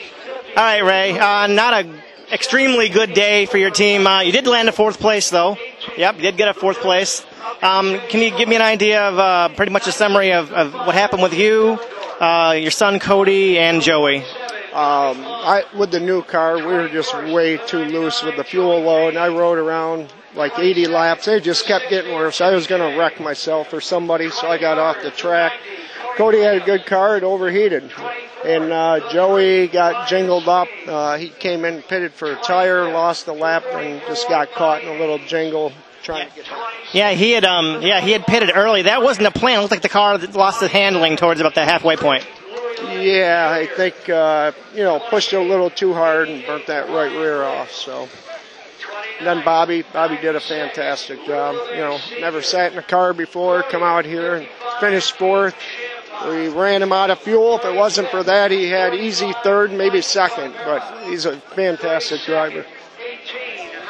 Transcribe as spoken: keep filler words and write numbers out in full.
All right, Ray. Uh, not a extremely good day for your team. Uh, you did land a fourth place, though. Yep, you did get a fourth place. Um, can you give me an idea of uh, pretty much a summary of, of what happened with you, uh, your son Cody, and Joey? Um, I, with the new car, we were just way too loose with the fuel load, and I rode around like eighty laps. It just kept getting worse. I was going to wreck myself or somebody, so I got off the track. Cody had a good car. It overheated. And uh, Joey got jingled up. Uh, he came in, pitted for a tire, lost the lap, and just got caught in a little jingle trying to get back. Yeah, he had um, yeah, he had pitted early. That wasn't a plan. It looked like the car lost the handling towards about the halfway point. Yeah, I think, uh, you know, pushed it a little too hard and burnt that right rear off. So, and then Bobby, Bobby did a fantastic job. You know, never sat in a car before, come out here and finished fourth. We ran him out of fuel. If it wasn't for that, he had easy third, maybe second. But he's a fantastic driver.